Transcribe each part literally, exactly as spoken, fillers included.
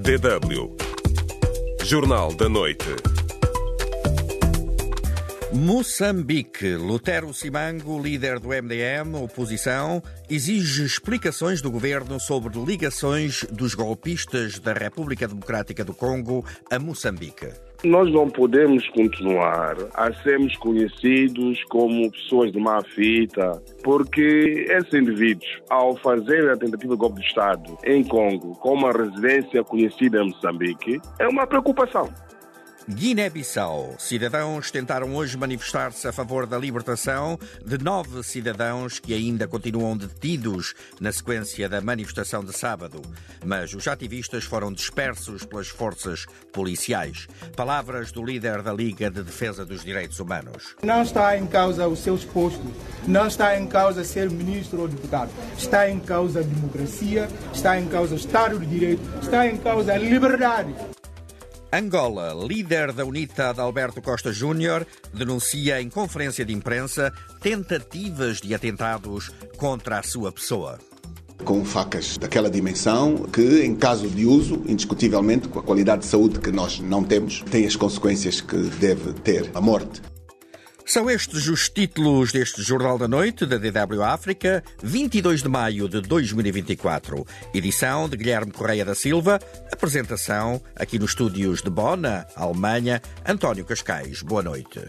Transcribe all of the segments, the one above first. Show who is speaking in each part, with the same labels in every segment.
Speaker 1: D W Jornal da Noite.
Speaker 2: Moçambique. Lutero Simango, líder do M D M, oposição, exige explicações do governo sobre ligações dos golpistas da República Democrática do Congo a Moçambique.
Speaker 3: Nós não podemos continuar a sermos conhecidos como pessoas de má fita, porque esses indivíduos, ao fazer a tentativa de golpe de Estado em Congo, com uma residência conhecida em Moçambique, é uma preocupação.
Speaker 2: Guiné-Bissau. Cidadãos tentaram hoje manifestar-se a favor da libertação de nove cidadãos que ainda continuam detidos na sequência da manifestação de sábado. Mas os ativistas foram dispersos pelas forças policiais. Palavras do líder da Liga de Defesa dos Direitos Humanos.
Speaker 4: Não está em causa os seus postos, não está em causa ser ministro ou deputado. Está em causa a democracia, está em causa o Estado de Direito, está em causa a liberdade.
Speaker 2: Angola, líder da UNITA, Alberto Costa Júnior, denuncia em conferência de imprensa tentativas de atentados contra a sua pessoa.
Speaker 5: Com facas daquela dimensão que, em caso de uso, indiscutivelmente, com a qualidade de saúde que nós não temos, tem as consequências que deve ter a morte.
Speaker 2: São estes os títulos deste Jornal da Noite da D W África, vinte e dois de maio de dois mil e vinte e quatro. Edição de Guilherme Correia da Silva. Apresentação aqui nos estúdios de Bonn, Alemanha, António Cascais. Boa noite.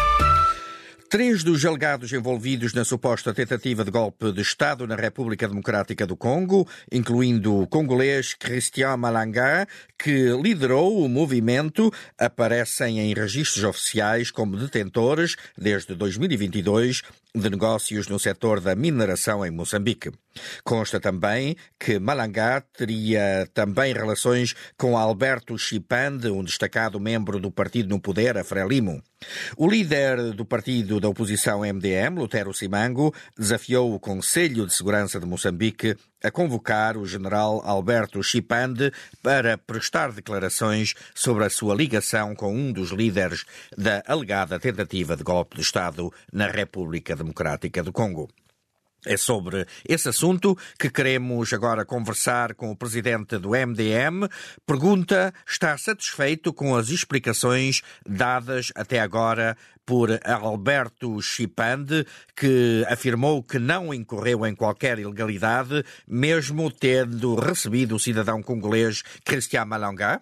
Speaker 2: Três dos alegados envolvidos na suposta tentativa de golpe de Estado na República Democrática do Congo, incluindo o congolês Christian Malanga, que liderou o movimento, aparecem em registros oficiais como detentores, desde dois mil e vinte e dois, de negócios no setor da mineração em Moçambique. Consta também que Malanga teria também relações com Alberto Chipande, um destacado membro do partido no poder, a Frelimo. O líder do partido da oposição M D M, Lutero Simango, desafiou o Conselho de Segurança de Moçambique a convocar o general Alberto Chipande para prestar declarações sobre a sua ligação com um dos líderes da alegada tentativa de golpe de Estado na República Democrática do Congo. É sobre esse assunto que queremos agora conversar com o presidente do M D M. Pergunta: está satisfeito com as explicações dadas até agora por Alberto Chipande, que afirmou que não incorreu em qualquer ilegalidade, mesmo tendo recebido o cidadão congolês Christian Malanga?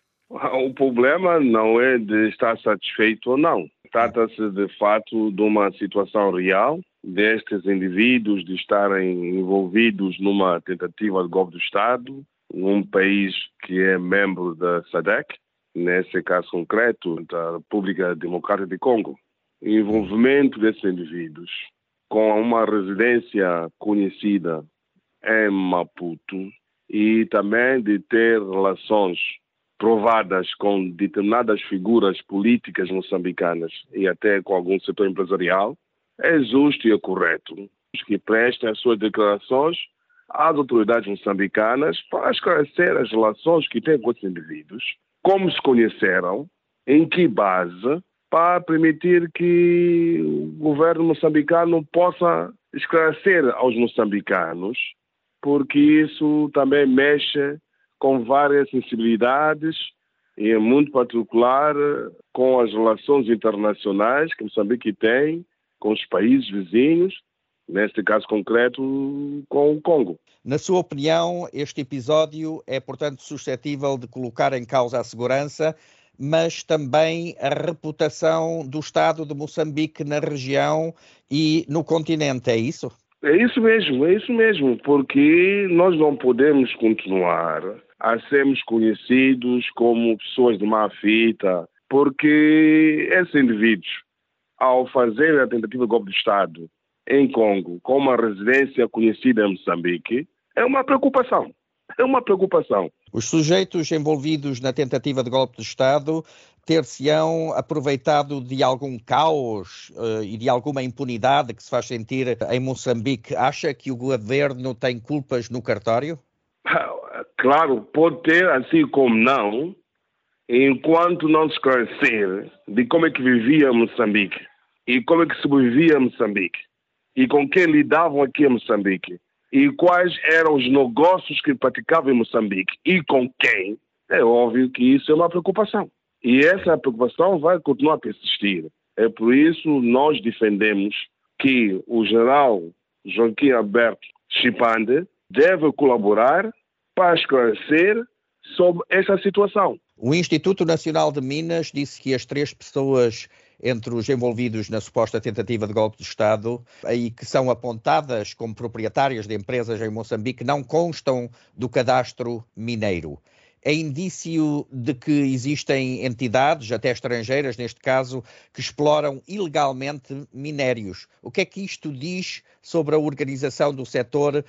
Speaker 3: O problema não é de estar satisfeito ou não. Trata-se, de fato, de uma situação real destes indivíduos de estarem envolvidos numa tentativa de golpe de Estado num país que é membro da S A D C, nesse caso concreto, da República Democrática do Congo. O envolvimento desses indivíduos com uma residência conhecida em Maputo e também de ter relações provadas com determinadas figuras políticas moçambicanas e até com algum setor empresarial, é justo e é correto que prestem as suas declarações às autoridades moçambicanas para esclarecer as relações que têm com esses indivíduos, como se conheceram, em que base, para permitir que o governo moçambicano possa esclarecer aos moçambicanos, porque isso também mexe com várias sensibilidades e, muito particular, com as relações internacionais que Moçambique tem com os países vizinhos, neste caso concreto, com o Congo.
Speaker 2: Na sua opinião, este episódio é, portanto, suscetível de colocar em causa a segurança, mas também a reputação do Estado de Moçambique na região e no continente, é isso?
Speaker 3: É isso mesmo, é isso mesmo, porque nós não podemos continuar a sermos conhecidos como pessoas de má fita, porque esses indivíduos, ao fazer a tentativa de golpe de Estado em Congo, com uma residência conhecida em Moçambique, é uma preocupação. É uma preocupação.
Speaker 2: Os sujeitos envolvidos na tentativa de golpe de Estado ter-se-ão aproveitado de algum caos uh, e de alguma impunidade que se faz sentir em Moçambique. Acha que o governo tem culpas no cartório?
Speaker 3: Claro, pode ter, assim como não, enquanto não se esclarecer de como é que vivia Moçambique e como é que sobrevivia Moçambique e com quem lidavam aqui em Moçambique e quais eram os negócios que praticavam em Moçambique e com quem, é óbvio que isso é uma preocupação. E essa preocupação vai continuar a persistir. É por isso que nós defendemos que o general Joaquim Alberto Chipande deve colaborar para esclarecer sobre essa situação.
Speaker 2: O Instituto Nacional de Minas disse que as três pessoas entre os envolvidos na suposta tentativa de golpe de Estado e que são apontadas como proprietárias de empresas em Moçambique não constam do cadastro mineiro. É indício de que existem entidades, até estrangeiras neste caso, que exploram ilegalmente minérios. O que é que isto diz sobre a organização do setor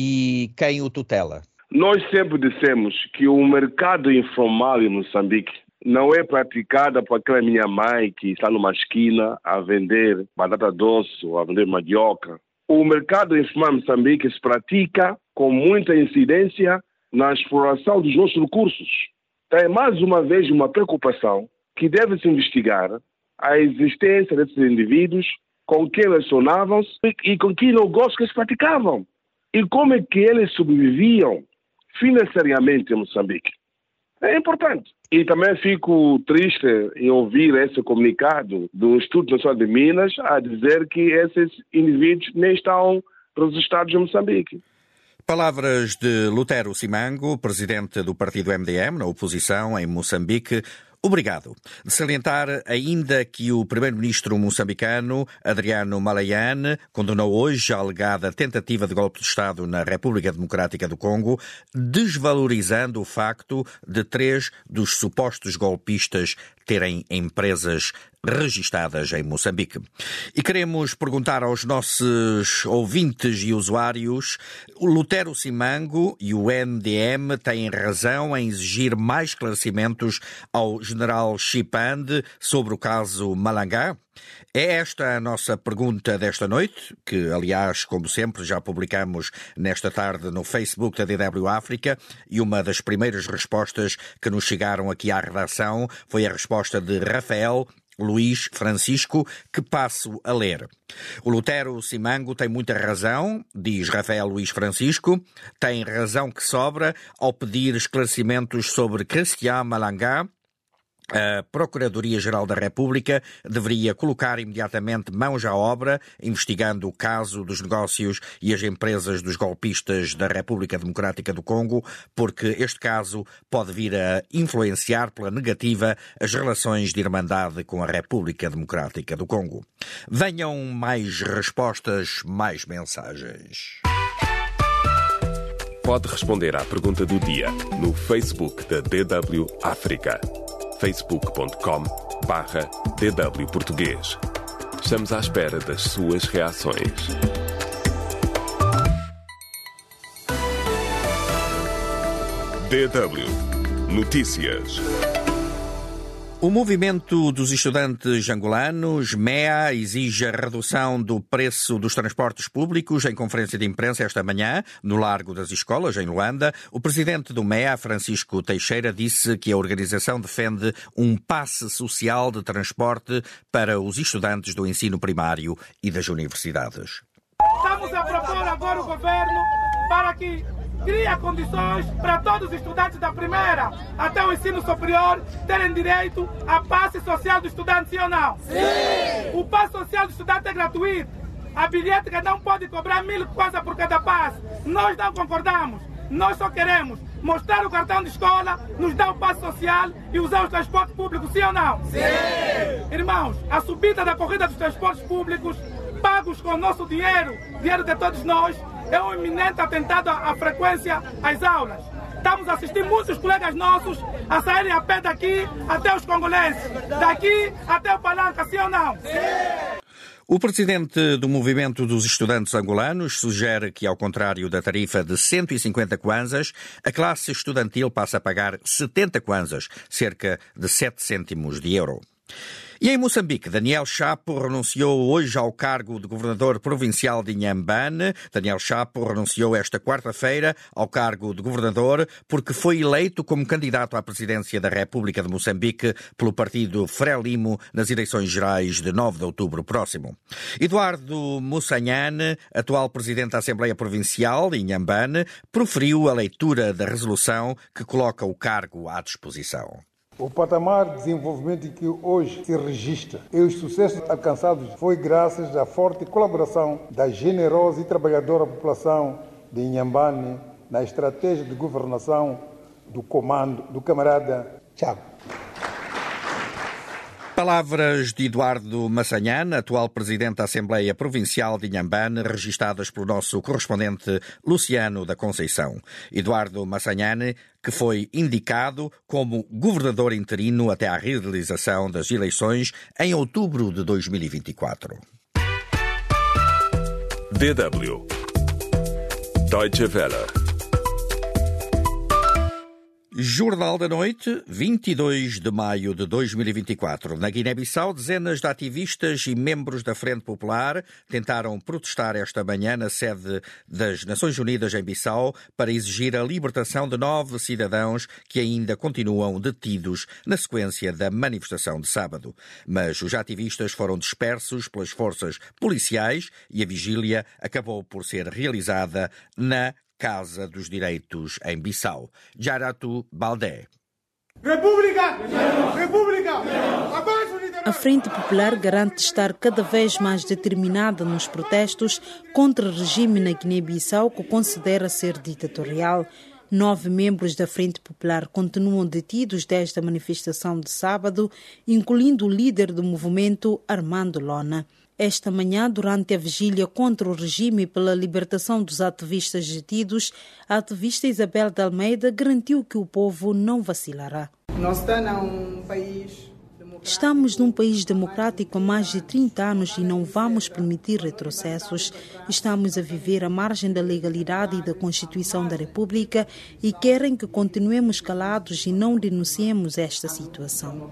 Speaker 2: e quem o tutela?
Speaker 3: Nós sempre dissemos que o mercado informal em Moçambique não é praticado por aquela minha mãe que está numa esquina a vender batata doce ou a vender mandioca. O mercado informal em Moçambique se pratica com muita incidência na exploração dos nossos recursos. É mais uma vez uma preocupação que deve-se investigar a existência desses indivíduos, com quem relacionavam-se e com que negócios que eles praticavam. E como é que eles sobreviviam financeiramente em Moçambique. É importante. E também fico triste em ouvir esse comunicado do Instituto Nacional de Minas a dizer que esses indivíduos nem estão registrados em Moçambique.
Speaker 2: Palavras de Lutero Simango, presidente do partido M D M, na oposição em Moçambique. Obrigado. De salientar ainda que o primeiro-ministro moçambicano, Adriano Malayane, condenou hoje a alegada tentativa de golpe de Estado na República Democrática do Congo, desvalorizando o facto de três dos supostos golpistas terem empresas registadas em Moçambique. E queremos perguntar aos nossos ouvintes e usuários: o Lutero Simango e o M D M têm razão em exigir mais esclarecimentos ao general Chipande sobre o caso Malangá? É esta a nossa pergunta desta noite, que, aliás, como sempre, já publicamos nesta tarde no Facebook da D W África, e uma das primeiras respostas que nos chegaram aqui à redação foi a resposta de Rafael Luís Francisco, que passo a ler. O Lutero Simango tem muita razão, diz Rafael Luís Francisco, tem razão que sobra ao pedir esclarecimentos sobre Christian Malangá. A Procuradoria-Geral da República deveria colocar imediatamente mãos à obra, investigando o caso dos negócios e as empresas dos golpistas da República Democrática do Congo, porque este caso pode vir a influenciar pela negativa as relações de irmandade com a República Democrática do Congo. Venham mais respostas, mais mensagens.
Speaker 1: Pode responder à pergunta do dia no Facebook da D W África. facebook ponto com barra D W Português. Estamos à espera das suas reações. D W Notícias.
Speaker 2: O movimento dos estudantes angolanos, M E A, exige a redução do preço dos transportes públicos. Em conferência de imprensa esta manhã, no Largo das Escolas, em Luanda, o presidente do M E A, Francisco Teixeira, disse que a organização defende um passe social de transporte para os estudantes do ensino primário e das universidades.
Speaker 4: Estamos a propor agora o governo para que cria condições para todos os estudantes da primeira até o ensino superior terem direito a passe social do estudante, sim ou não? Sim! O passe social do estudante é gratuito. A bilhética não pode cobrar mil kwanza por cada passe. Nós não concordamos. Nós só queremos mostrar o cartão de escola, nos dar o passe social e usar os transportes públicos, sim ou não? Sim! Irmãos, a subida da corrida dos transportes públicos, pagos com o nosso dinheiro, dinheiro de todos nós, é um iminente atentado à frequência às aulas. Estamos a assistir muitos colegas nossos a saírem a pé daqui até os congolenses, daqui até o Palanca, sim ou não? Sim!
Speaker 2: O presidente do movimento dos estudantes angolanos sugere que, ao contrário da tarifa de cento e cinquenta kwanzas, a classe estudantil passa a pagar setenta kwanzas, cerca de sete cêntimos de euro. E em Moçambique, Daniel Chapo renunciou hoje ao cargo de governador provincial de Inhambane. Daniel Chapo renunciou esta quarta-feira ao cargo de governador porque foi eleito como candidato à presidência da República de Moçambique pelo partido Frelimo nas eleições gerais de nove de outubro próximo. Eduardo Moçanhane, atual presidente da Assembleia Provincial de Inhambane, proferiu a leitura da resolução que coloca o cargo à disposição.
Speaker 6: O patamar de desenvolvimento que hoje se registra e os sucessos alcançados foi graças à forte colaboração da generosa e trabalhadora população de Inhambane na estratégia de governação do comando do camarada Chapo.
Speaker 2: Palavras de Eduardo Moçanhane, atual presidente da Assembleia Provincial de Inhambane, registadas pelo nosso correspondente Luciano da Conceição. Eduardo Moçanhane, que foi indicado como governador interino até à realização das eleições em outubro de dois mil e vinte e quatro.
Speaker 1: D W Deutsche Welle.
Speaker 2: Jornal da Noite, vinte e dois de maio de dois mil e vinte e quatro. Na Guiné-Bissau, dezenas de ativistas e membros da Frente Popular tentaram protestar esta manhã na sede das Nações Unidas em Bissau para exigir a libertação de nove cidadãos que ainda continuam detidos na sequência da manifestação de sábado. Mas os ativistas foram dispersos pelas forças policiais e a vigília acabou por ser realizada na Casa dos Direitos em Bissau. Jaratu Baldé.
Speaker 4: República! República!
Speaker 7: A Frente Popular garante estar cada vez mais determinada nos protestos contra o regime na Guiné-Bissau, que considera ser ditatorial. Nove membros da Frente Popular continuam detidos desde a manifestação de sábado, incluindo o líder do movimento, Armando Lona. Esta manhã, durante a vigília contra o regime pela libertação dos ativistas detidos, a ativista Isabel de Almeida garantiu que o povo não vacilará.
Speaker 8: Nós estamos num país...
Speaker 7: Estamos num país democrático há mais de trinta anos e não vamos permitir retrocessos. Estamos a viver à margem da legalidade e da Constituição da República e querem que continuemos calados e não denunciemos esta situação.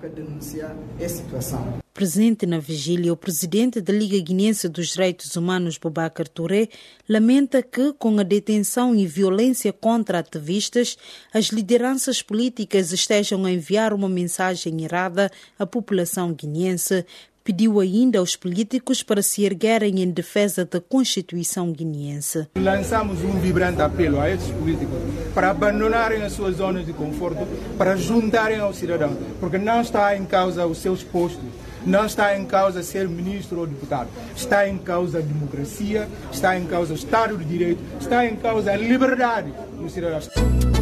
Speaker 7: Presente na vigília, o presidente da Liga Guinense dos Direitos Humanos, Boubacar Touré, lamenta que, com a detenção e violência contra ativistas, as lideranças políticas estejam a enviar uma mensagem errada à população guineense. Pediu ainda aos políticos para se erguerem em defesa da Constituição guineense.
Speaker 8: Lançamos um vibrante apelo a esses políticos para abandonarem as suas zonas de conforto, para juntarem ao cidadão, porque não está em causa os seus postos. Não está em causa ser ministro ou deputado. Está em causa a democracia, está em causa o Estado de Direito, está em causa a liberdade dos cidadãos.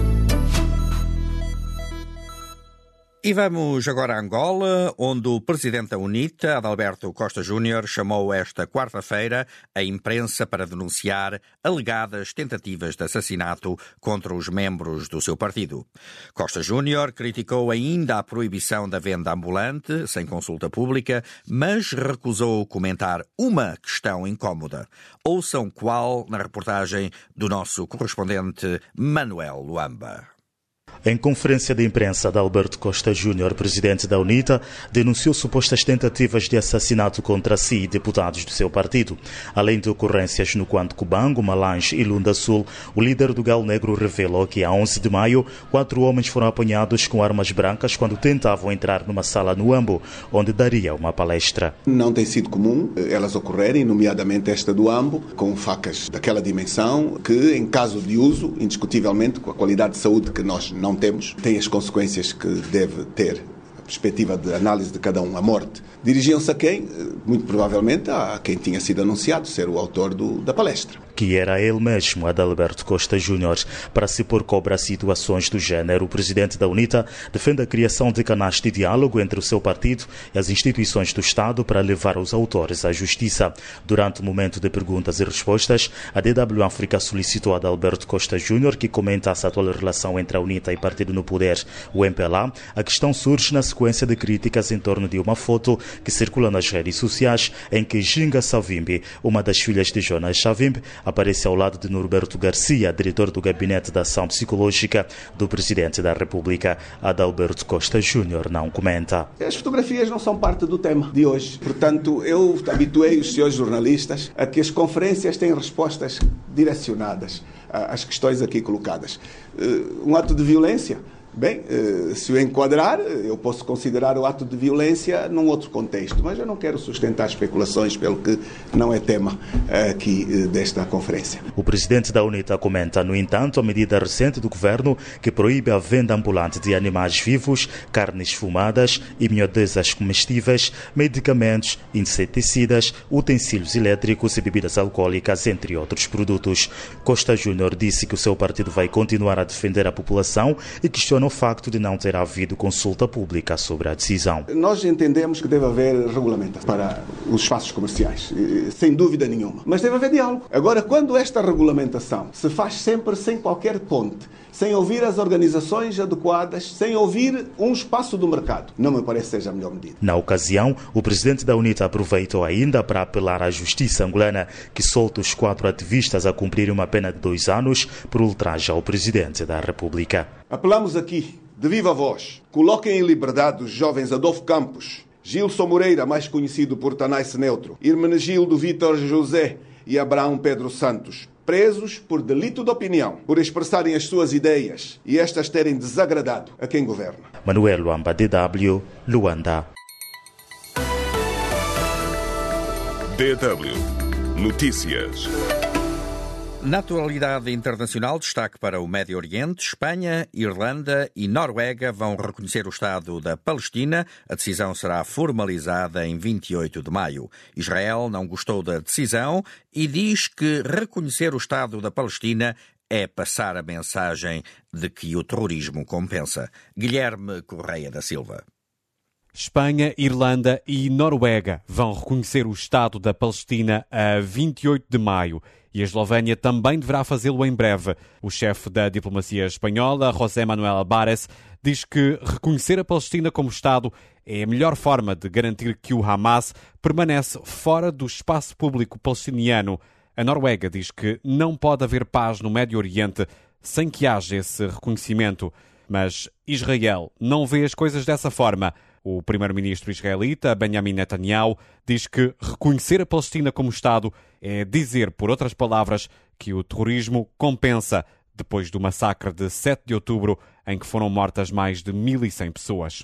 Speaker 2: E vamos agora a Angola, onde o presidente da UNITA, Adalberto Costa Júnior, chamou esta quarta-feira a imprensa para denunciar alegadas tentativas de assassinato contra os membros do seu partido. Costa Júnior criticou ainda a proibição da venda ambulante, sem consulta pública, mas recusou comentar uma questão incómoda. Ouçam qual na reportagem do nosso correspondente Manuel Luamba.
Speaker 9: Em conferência de imprensa, Adalberto Costa Júnior, presidente da UNITA, denunciou supostas tentativas de assassinato contra si e deputados do seu partido. Além de ocorrências no Quanto Cubango, Malange e Lunda Sul, o líder do Galo Negro revelou que, a onze de maio, quatro homens foram apanhados com armas brancas quando tentavam entrar numa sala no Ambo, onde daria uma palestra.
Speaker 5: Não tem sido comum elas ocorrerem, nomeadamente esta do Ambo, com facas daquela dimensão, que, em caso de uso, indiscutivelmente, com a qualidade de saúde que nós não temos, tem as consequências que deve ter, a perspectiva de análise de cada um, a morte. Dirigiam-se a quem? Muito provavelmente a quem tinha sido anunciado ser o autor do, da palestra.
Speaker 9: Que era ele mesmo, Adalberto Costa Júnior. Para se pôr cobra a situações do género, o presidente da UNITA defende a criação de canais de diálogo entre o seu partido e as instituições do Estado para levar os autores à justiça. Durante o momento de perguntas e respostas, a D W África solicitou a Adalberto Costa Júnior que comentasse a atual relação entre a UNITA e partido no poder, o M P L A. A questão surge na sequência de críticas em torno de uma foto que circula nas redes sociais em que Ginga Savimbi, uma das filhas de Jonas Savimbi, aparece ao lado de Norberto Garcia, diretor do Gabinete da Ação Psicológica do Presidente da República. Adalberto Costa Júnior não comenta.
Speaker 5: As fotografias não são parte do tema de hoje. Portanto, eu habituei os senhores jornalistas a que as conferências têm respostas direcionadas às questões aqui colocadas. Um ato de violência? Bem, se eu enquadrar, eu posso considerar o ato de violência num outro contexto, mas eu não quero sustentar especulações pelo que não é tema aqui desta conferência.
Speaker 9: O presidente da UNITA comenta, no entanto, a medida recente do governo que proíbe a venda ambulante de animais vivos, carnes fumadas e miudezas comestíveis, medicamentos, inseticidas, utensílios elétricos e bebidas alcoólicas, entre outros produtos. Costa Júnior disse que o seu partido vai continuar a defender a população e questiona o facto de não ter havido consulta pública sobre a decisão.
Speaker 5: Nós entendemos que deve haver regulamentação para os espaços comerciais, sem dúvida nenhuma. Mas deve haver diálogo. Agora, quando esta regulamentação se faz sempre sem qualquer ponte, sem ouvir as organizações adequadas, sem ouvir um espaço do mercado, não me parece que seja a melhor medida.
Speaker 9: Na ocasião, o presidente da UNITA aproveitou ainda para apelar à justiça angolana que solte os quatro ativistas a cumprir uma pena de dois anos por ultraje ao presidente da República.
Speaker 5: Apelamos aqui, de viva voz, coloquem em liberdade os jovens Adolfo Campos, Gilson Moreira, mais conhecido por Tanais Neutro, Hermenegildo Vítor José e Abraão Pedro Santos, presos por delito de opinião, por expressarem as suas ideias e estas terem desagradado a quem governa.
Speaker 9: Manuel Luamba, D W, Luanda.
Speaker 1: D W Notícias.
Speaker 2: Na atualidade internacional, destaque para o Médio Oriente. Espanha, Irlanda e Noruega vão reconhecer o Estado da Palestina. A decisão será formalizada em vinte e oito de maio. Israel não gostou da decisão e diz que reconhecer o Estado da Palestina é passar a mensagem de que o terrorismo compensa. Guilherme Correia da Silva.
Speaker 10: Espanha, Irlanda e Noruega vão reconhecer o Estado da Palestina a vinte e oito de maio. E a Eslovénia também deverá fazê-lo em breve. O chefe da diplomacia espanhola, José Manuel Álvarez, diz que reconhecer a Palestina como Estado é a melhor forma de garantir que o Hamas permanece fora do espaço público palestiniano. A Noruega diz que não pode haver paz no Médio Oriente sem que haja esse reconhecimento. Mas Israel não vê as coisas dessa forma. O primeiro-ministro israelita, Benjamin Netanyahu, diz que reconhecer a Palestina como Estado é dizer, por outras palavras, que o terrorismo compensa depois do massacre de sete de outubro, em que foram mortas mais de mil e cem pessoas.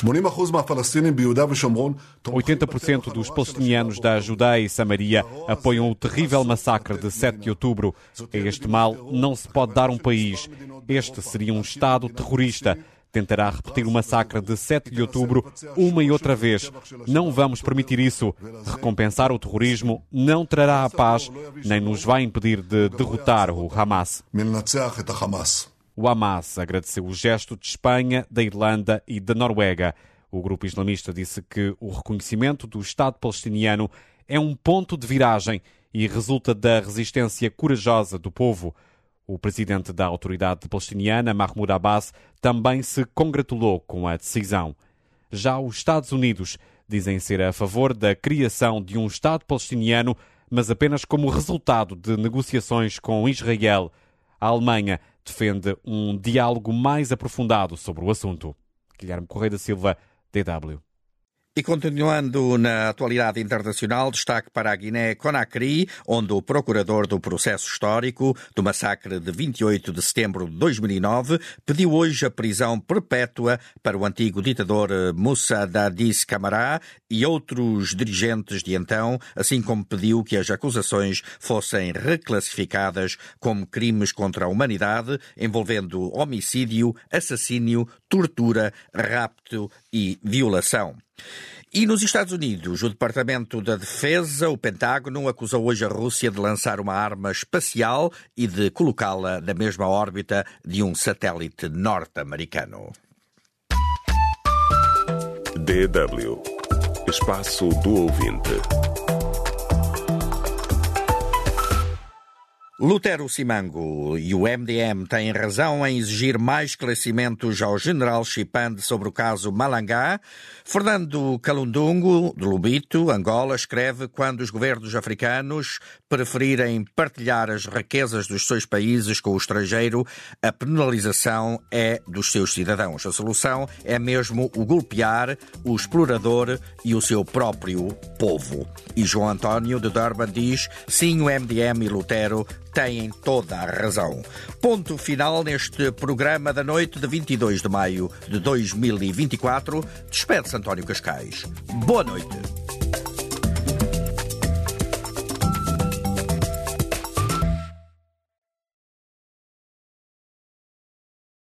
Speaker 10: oitenta por cento dos palestinianos da Judeia e Samaria apoiam o terrível massacre de sete de outubro. A este mal não se pode dar um país. Este seria um Estado terrorista. Tentará repetir o massacre de sete de outubro uma e outra vez. Não vamos permitir isso. Recompensar o terrorismo não trará a paz, nem nos vai impedir de derrotar o Hamas. O Hamas agradeceu o gesto de Espanha, da Irlanda e da Noruega. O grupo islamista disse que o reconhecimento do Estado palestiniano é um ponto de viragem e resulta da resistência corajosa do povo. O presidente da autoridade palestiniana, Mahmoud Abbas, também se congratulou com a decisão. Já os Estados Unidos dizem ser a favor da criação de um Estado palestiniano, mas apenas como resultado de negociações com Israel. A Alemanha defende um diálogo mais aprofundado sobre o assunto. Guilherme Correia da Silva, D W.
Speaker 2: E continuando na atualidade internacional, destaque para a Guiné-Conakry, onde o procurador do processo histórico do massacre de vinte e oito de setembro de dois mil e nove pediu hoje a prisão perpétua para o antigo ditador Moussa Dadis Camara e outros dirigentes de então, assim como pediu que as acusações fossem reclassificadas como crimes contra a humanidade, envolvendo homicídio, assassínio, tortura, rapto e violação. E nos Estados Unidos, o Departamento da Defesa, o Pentágono, acusou hoje a Rússia de lançar uma arma espacial e de colocá-la na mesma órbita de um satélite norte-americano.
Speaker 1: D W. Espaço do Ouvinte.
Speaker 2: Lutero Simango e o M D M têm razão em exigir mais esclarecimentos ao general Chipande sobre o caso Malangá. Fernando Calundungo, de Lubito, Angola, escreve: quando os governos africanos preferirem partilhar as riquezas dos seus países com o estrangeiro, a penalização é dos seus cidadãos. A solução é mesmo o golpear o explorador e o seu próprio povo. E João António, de Durban, diz: sim, o M D M e Lutero têm toda a razão. Ponto final neste programa da noite de vinte e dois de maio de dois mil e vinte e quatro. Despede-se António Cascais. Boa noite.